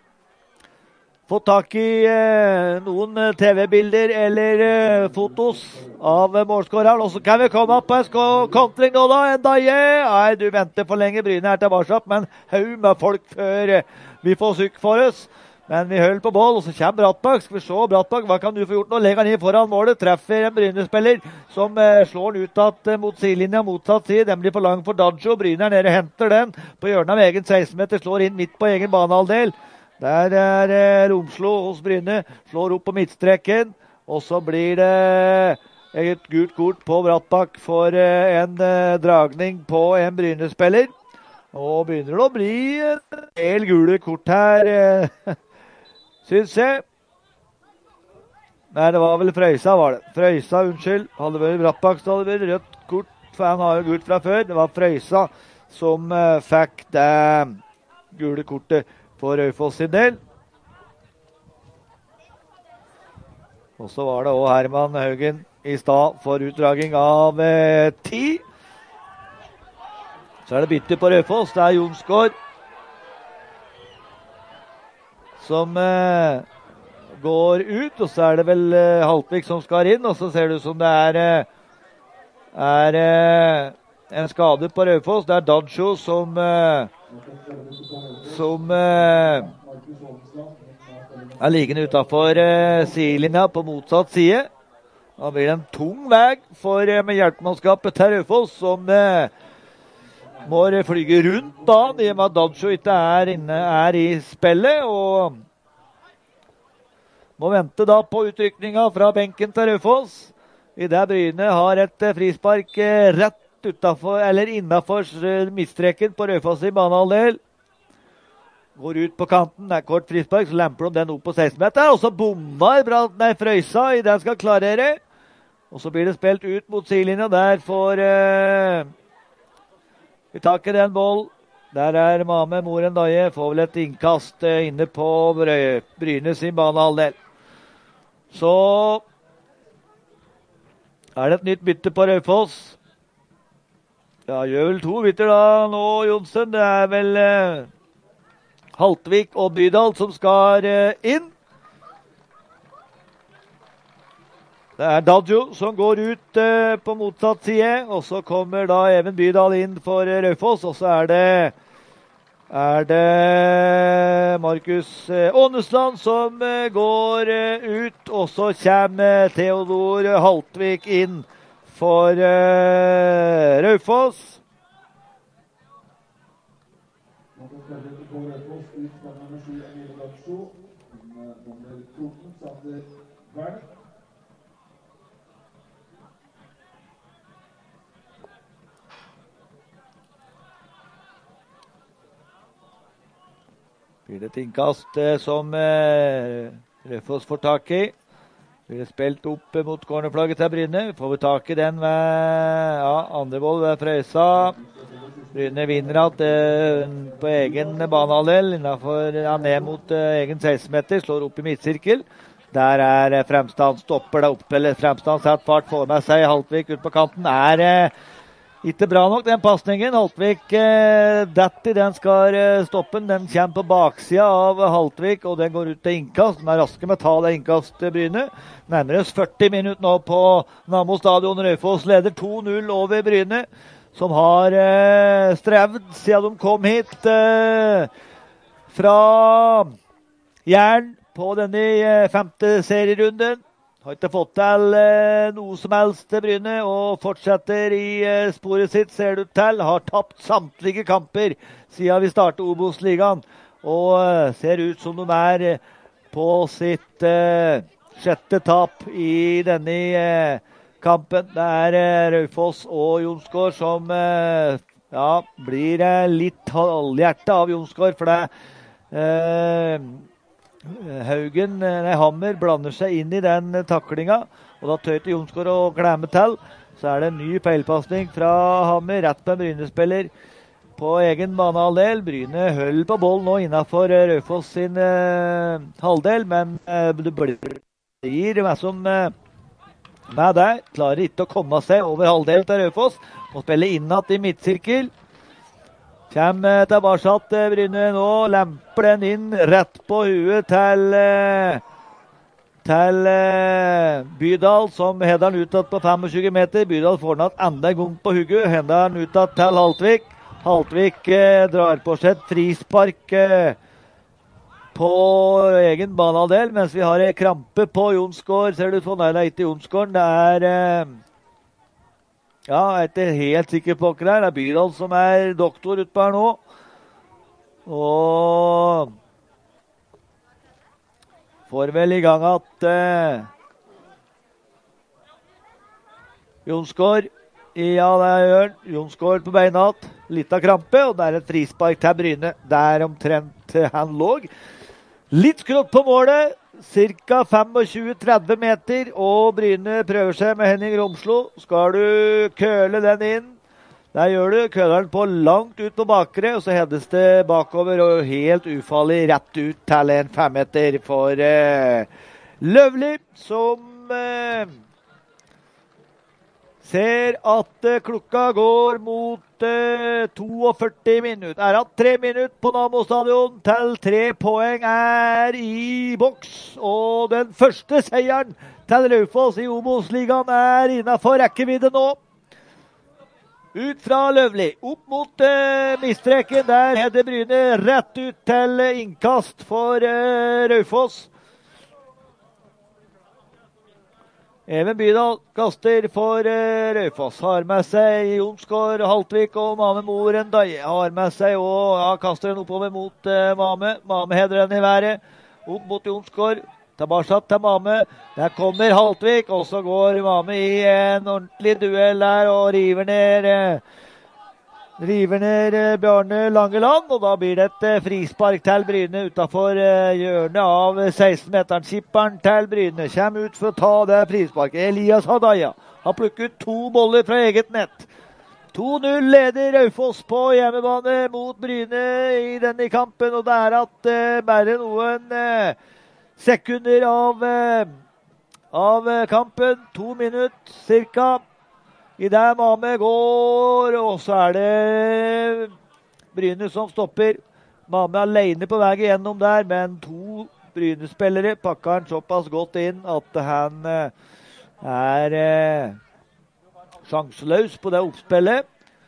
fått tak i uh, noen uh, T V-bilder eller uh, fotos av uh, målskåreren. Og så kan vi komme opp på en kontring nå da, en Daje. Nei, du venter for lenge, Bryne er tilbake, men haug med folk før uh, vi får syk for oss. Men vi hører på boll, og så kommer Brattbakk. Skal vi se, Brattbakk, hva kan du få gjort nå? Legger han inn foran målet, treffer en Bryne-spiller som uh, slår den utad uh, mot sidelinja, motsatt side. Den blir for lang for Dadjo. Bryne er nede og henter den på hjørnet av egen seksten meter, slår inn midt på egen banehalvdel. Der er eh, Romslo hos Bryne, slår opp på midtstreken, og så blir det et gult kort på Brattbakk for eh, en eh, dragning på en Bryne-spiller. Og begynner det å bli en del gule kort her, eh, synes jeg. Nei, det var vel Frøysa, var det. Frøysa, unnskyld. Hadde vært Brattbakk, så hadde det vært rødt kort, for han har jo gult fra før. Det var Frøysa som eh, fikk det gule kortet for Raufoss sin del. Og så var det også Herman Haugen i stad for utdraging av eh, ti. Så er det bytte på Raufoss. Det er Jonsgaard som eh, går ut, og så er det vel eh, Haltvik som skal inn, og så ser det ut som det er, eh, er eh, en skade på Raufoss. Det er Dadjo som eh, som eh, er liggende utenfor eh, sidelinja på motsatt side. Da blir det en tung vei for eh, med hjelpemannskapet til Raufoss, som eh, må flyge rundt da, i og med at Dadjo ikke er inne, er i spillet, og må vente da på utrykninga fra benken til Raufoss. I det Bryne har et eh, frispark eh, rett utenfor, eller innenfor midtstreken på Raufoss i banehalvdel. Går ut på kanten, det er kort frispark, så lemper de den opp på seksten meter, og så bommer nei, Frøysa i den skal klarere. Og så blir det spilt ut mot sidelinja, der får uh, vi tak i den boll. Der er Mame Moren Daje, får vel et innkast uh, inne på Bryne sin banehalvdel. Så er det et nytt bytte på Raufoss. Ja, gjør vel to bytter da nå, Jonsen. Det er vel eh, Haltvik og Bydal som skal eh, inn. Det er Dadjo som går ut eh, på motsatt side, og så kommer da Even Bydal inn for eh, Raufoss, og så er det er det Markus eh, Ånesland som eh, går eh, ut, og så kommer eh, Theodor Haltvik inn for uh, Raufoss. Blir det et innkast uh, som uh, Raufoss får tak i. Blir det spilt opp mot cornerflagget til Bryne. Får vi tak i den ved ja, andre boll ved Frøysa. Bryne vinner at eh, på egen banehalvdel, innenfor ja, ned mot eh, egen seksten meter, slår opp i midtsirkel. Der er eh, Fremstad stopper det opp, eller Fremstad setter fart, får med seg Haltvik ut på kanten. Er eh, ikke bra nok den passningen. Haltvik eh, detter, den skal eh, stoppe den. Den kommer på baksida av Haltvik, og den går ut til innkast. Den er raske med å ta det innkast Bryne. Nærmere førti minutter nå på Nammo stadion. Raufoss leder to null over Bryne. som har eh, strevd siden de kom hit eh, fra Jern på denne eh, femte serierunden. Har ikke fått til eh, noe som helst til Bryne, og fortsetter i eh, sporet sitt, ser det ut til. Har tapt samtlige kamper siden vi startet Obos-ligaen, og eh, ser ut som de er eh, på sitt eh, sjette tap i denne eh, kampen. Det er eh, Raufoss og Jonsgaard som eh, ja, blir eh, litt halvhjerte av Jonsgaard, for det eh, Haugen, nei, Hammer blander seg inn i den taklinga, og da tøyte Jonsgaard å klemme til. Så er det en ny feilpassning fra Hammer, rett på en Bryne-spiller på egen banehalvdel. Bryne høll på bollen nå innenfor Raufoss sin eh, halvdel, men eh, det blir meg som eh, med det. Klarer ikke å komme seg over halvdelen til Raufoss, må spille innad i midtsirkel. Kjem tilbake til Bryne nå, lemper den inn rett på huet til, til Bydal, som heder den utad på tjuefem meter. Bydal får den enda en gang på hugget, heder den utad til Haltvik. Haltvik eh, drar på seg et frispark eh, på egen banehalvdel, mens vi har en krampe på Jonsgaard. Ser du på? Nei, det er ikke Jonsgaard, det er... Eh, Ja, jeg er ikke helt sikker på hva det er. Det er Bydal som er doktor ute på her nå. Og får vel i gang at eh, Jonsgaard, ja det gjør han. Jonsgaard på beina att, litt av krampe, og det er et frispark til Bryne. Der omtrent han lå. Litt skrått på målet. Cirka tjuefem til tretti meter, og Bryne prøver seg med Henning Romslo. Skal du køle den inn? Der gjør du. Køler den på langt ut på bakre, og så hedes det bakover, og helt ufarlig rett ut til en femmeter for eh, Løvli, som eh, ser at eh, klokka går mot eh, førti minutter. Er det tre minutter på Nammo stadion til tre poeng er i boks. Og den første seieren til Raufoss i Obos-ligaen er innenfor rekkevidde nå. Ut fra Løvli, opp mot eh, mistreken. Der heter Bryne rett ut til innkast for eh, Raufoss. Even Bydal kaster for uh, Raufoss. Har med seg Jonsgaard, Haltvik og Mame Moren Daie. Har med seg og ja, kaster den oppover mot uh, Mame. Mame heder den i været. Opp mot Jonsgaard. Tilbake til Mame. Der kommer Haltvik, og så går Mame i en ordentlig duell der og river ned uh, river ned uh, Bjarne Langeland, og da blir det et uh, frispark til Bryne utenfor uh, hjørnet av seksten-meteren. Skipperen til Bryne kommer ut for å ta det frisparket. Elias Hadaya har plukket to boller fra eget nett. to null leder Raufoss på hjemmebane mot Bryne i denne kampen, og det er at uh, bare noen uh, sekunder av, uh, av uh, kampen, to minutter cirka. I der Mame går, og så er det Bryne som stopper. Mame er alene på vei gjennom der, men to Bryne-spillere pakker han såpass godt inn at han eh, er eh, sjanseløs på det oppspillet.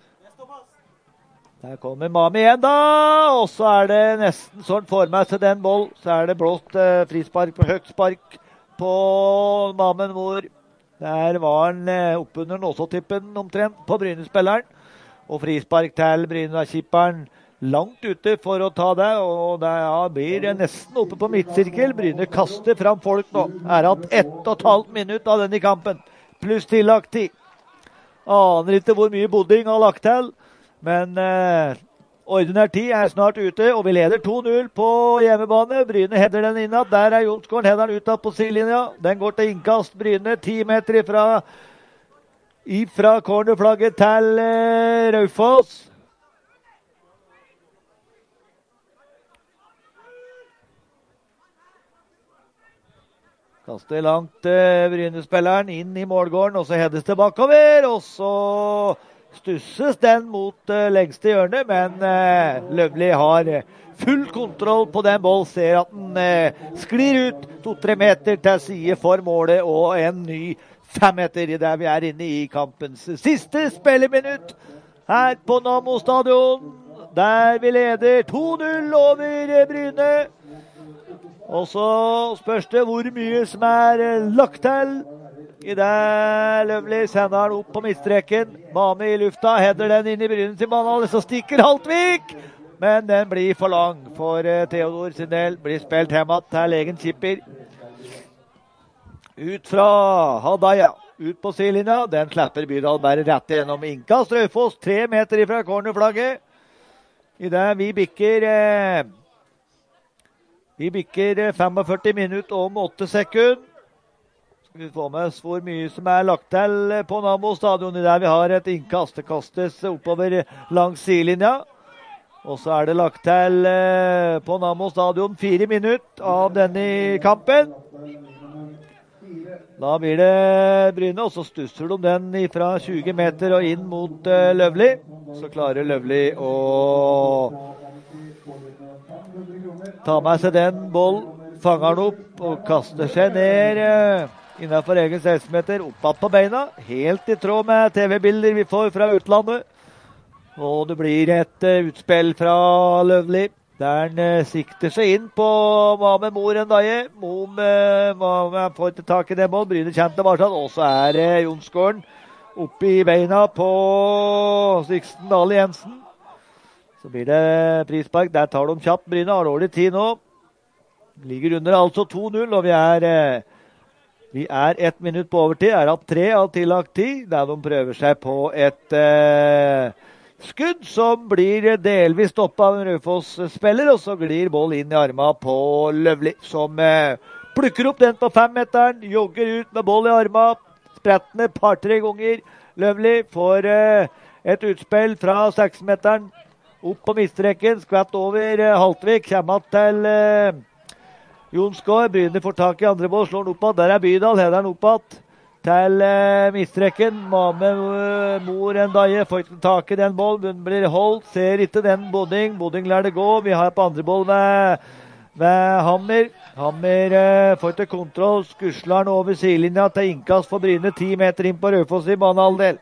Der kommer Mame igjen da, og så er det nesten sånn får med seg den boll. Så er det blått eh, frispark på høyt spark på Mame hvor der var han eh, oppunder Nåså-tippen omtrent på Bryne-spilleren. Og frispark til Bryne-kipperen langt ute for å ta det. Og det ja, blir nesten oppe på midtsirkel. Bryne kaster fram folk nå. Er hatt ett og et halvt minutt av denne kampen. Pluss tillagt tid. Aner ikke hvor mye Bodding har lagt til. Men eh, ordinær tid er snart ute, og vi leder to null på hjemmebane. Bryne header den innad. Der er Jonsgaard, header den utad på sidelinja. Den går til innkast. Bryne ti meter ifra, ifra cornerflagget til eh, Raufoss. Kaster langt eh, Bryne-spilleren inn i målgården, og så heades det bakover, og så stusses den mot uh, lengste hjørne, men uh, Løvli har uh, full kontroll på den boll, ser at den uh, sklir ut to-tre meter til side for målet, og en ny fem meter i der vi er inne i kampens siste spilleminutt. her på Nammo stadion, der vi leder to null over Bryne. Og så spørs det hvor mye som er lagt til. I det Løvli sender han opp på midtstreken. Mame i lufta, header den inn i Bryne til banen, så stikker Haltvik. Men den blir for lang for Theodor sin del. Blir spilt hjemme til egen kipper. Ut fra Hadaya. Ut på sidelinja. Den slipper Bydal bare rett gjennom Inka. Strøfoss tre meter ifra cornerflagget. I det vi bikker eh, vi bikker førtifem minutter om åtte sekunder. Skal vi få med oss hvor mye som er lagt til på Nammo stadion. I det vi har et innkast. Det kastes oppover langs sidelinja. Og så er det lagt til eh, på Nammo stadion fire minutter av denne kampen. Da blir det Bryne, og så stusser de den fra tjue meter og inn mot uh, Løvli. Så klarer Løvli å ta med seg den boll, fanger den opp og kaster seg ned uh, innenfor egen seksten meter, opp på beina. Helt i tråd med T V-bilder vi får fra utlandet. Og det blir et uh, utspill fra Løvli. Der han uh, sikter seg inn på Mame Mor Ndaye. Mom uh, får ikke tak i det mål. Bryne kjent tilbake. Og så er uh, Jonsgården oppe i beina på Sixten Dahle Jensen. Så blir det frispark. Der tar de kjapt. Bryne har dårlig tid nå. Ligger under altså to null, og vi er, uh, vi er ett minutt på overtid. Er hatt tre av tillagt tid, der de prøver seg på et uh, skudd som blir delvis stoppet av en Raufoss-spiller, og så glir boll inn i armen på Løvli, som eh, plukker opp den på femmeteren, jogger ut med boll i armen, sprettende par-tre ganger. Løvli får eh, et utspill fra sekstenmeteren, opp på midtstreken, skvatt over eh, Haltvik, kommer til eh, Jonsgård. Bryne får tak i andre boll, slår den oppad, der er Bydal, header den oppad til uh, midtstreken. Mame uh, Mor Ndaye får ikke tak i den boll. Den blir holdt, ser ikke den Bodding. Bodding lar det gå. Vi har på andre boll med, med Hammer. Hammer uh, får ikke kontroll. Skusler den over sidelinja til innkast for Bryne. Ti meter inn på Raufoss i banehalvdel.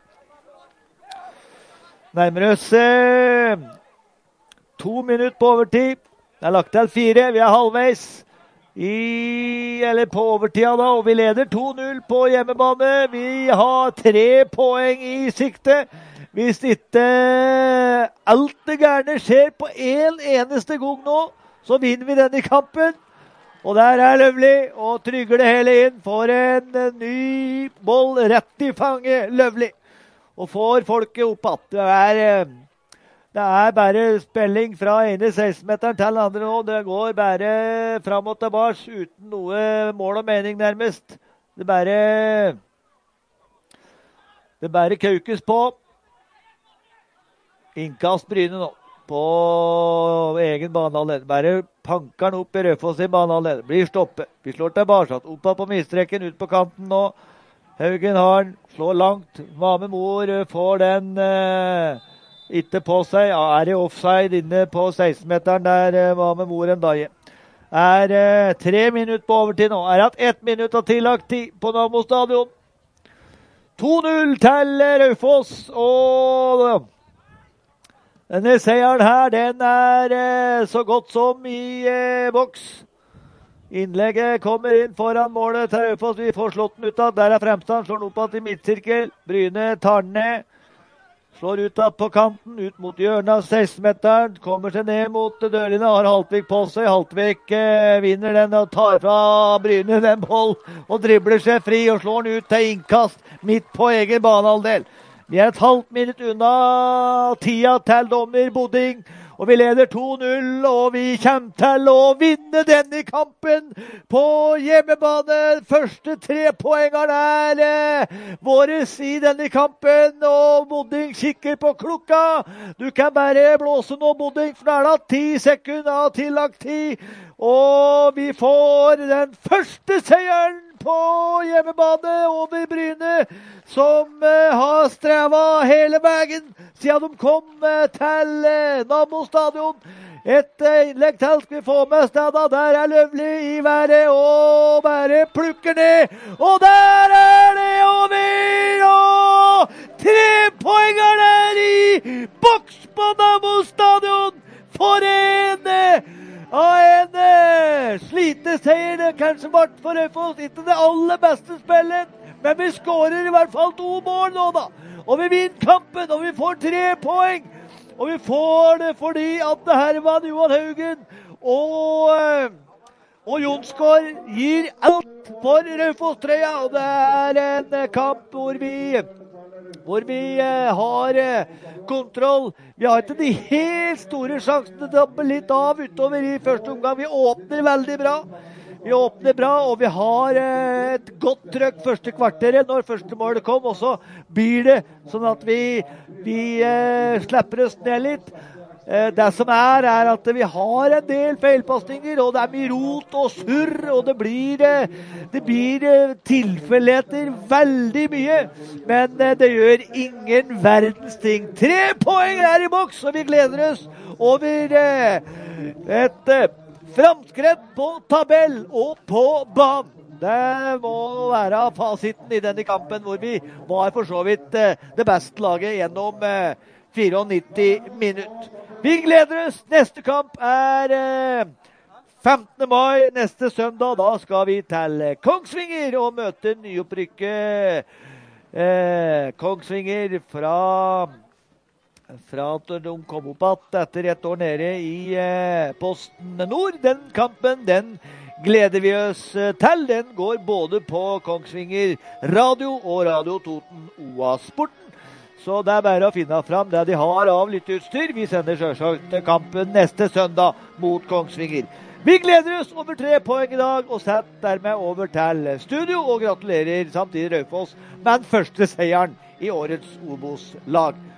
Nærmer oss uh, to minutter på overtid. Det er lagt til fire. Vi er halvveis. I, eller på overtida da, og vi leder to null på hjemmebane. Vi har tre poeng i sikte. Hvis ikke alt det gærne skjer på en eneste gang nå, så vinner vi denne kampen. Og der er Løvli, og trygger det hele inn. Får en ny boll rett i fanget, Løvli. Og får folket opp at det er... Det er bare spilling fra ene seksten-meteren til andre nå. Det går bare fram og tilbake uten noe mål og mening nærmest. Det bare Det bare kaukes på. Innkast Bryne nå på egen banehalvdel. Bare panker den opp i Raufoss i banehalvdel. Blir stoppet. Vi slår tilbake. Opp på midtstreken, ut på kanten nå. Haugen har den. Slår langt. Mame Mor får den... Eh, Ikke på seg, ja, er i offside inne på seksten-meteren der uh, var med Mor Ndaye. Er uh, tre minutter på overtid nå. Er hatt ett minutt av tillagt tid på Nammo stadion. to null til Raufoss, og uh, denne seieren her, den er uh, så godt som i uh, boks. Innlegget kommer inn foran målet til Raufoss. Vi får slått den ut av. Der er Fremstand, slår den opp i midtsirkel. Bryne tar den ned. Slår ut på kanten, ut mot hjørnet av seksten-meteren, kommer seg ned mot dørene, har Haltvik på seg. Haltvik eh, vinner den og tar fra Bryne den boll, og dribler seg fri og slår den ut til innkast midt på egen banehalvdel. Vi er et halvt minutt unna tida til dommer Bodding, og vi leder to null, og vi kommer til å vinne denne kampen på hjemmebane. Første tre poengene er eh, våres i denne kampen, og Bodding kikker på klokka. Du kan bare blåse nå, Bodding, for nå er det ti sekunder av tillagt tid, og vi får den første seieren på hjemmebane over Bryne, som uh, har strevet hele veien siden de kom uh, til uh, Nammo stadion. Et uh, innlegg til skal vi få med stedet. Der er Løvli i været og bare plukker ned. Og der er det over! Og tre poenger der i boks på Nammo stadion for en av en sliteseier. Det kanskje ble for Raufoss ikke det aller beste spillet, men vi skårer i hvert fall to mål nå da. Og vi vinner kampen, og vi får tre poeng. Og vi får det fordi at det her var Johan Haugen og... Og Jonsgaard gir alt for Raufoss-trøya, og det er en kamp hvor vi, hvor vi eh, har eh, kontroll. Vi har ikke de helt store sjansene til å dabbe litt av utover i første omgang. Vi åpner veldig bra. Vi åpner bra, og vi har eh, et godt trøkk første kvarteret når første målet kom, og så blir det sånn at vi, vi eh, slipper oss ned litt. Det som er, er at vi har en del feilpasninger, og det er mye rot og surr, og det blir, det blir tilfeldigheter veldig mye, men det gjør ingen verdens ting. Tre poeng er i boks, og vi gleder oss over et framskritt på tabell og på banen. Det må være fasiten i denne kampen, hvor vi var for så vidt det beste laget gjennom nittifire minutter. Vi gleder oss. Neste kamp er eh, femtende mai neste søndag. Da skal vi til Kongsvinger og møte nyopprykket eh, Kongsvinger fra, fra at de kom opp at etter et år nede i eh, Posten Nord. Den kampen, den gleder vi oss til. Den går både på Kongsvinger Radio og Radio Toten O A-sporten. Så det er bare å finne fram det de har av lytteutstyr. Vi sender selvsagt kampen neste søndag mot Kongsvinger. Vi gleder oss over tre poeng i dag, og setter dermed over til studio, og gratulerer samtidig Raufoss med den første seieren i årets Obos-lag.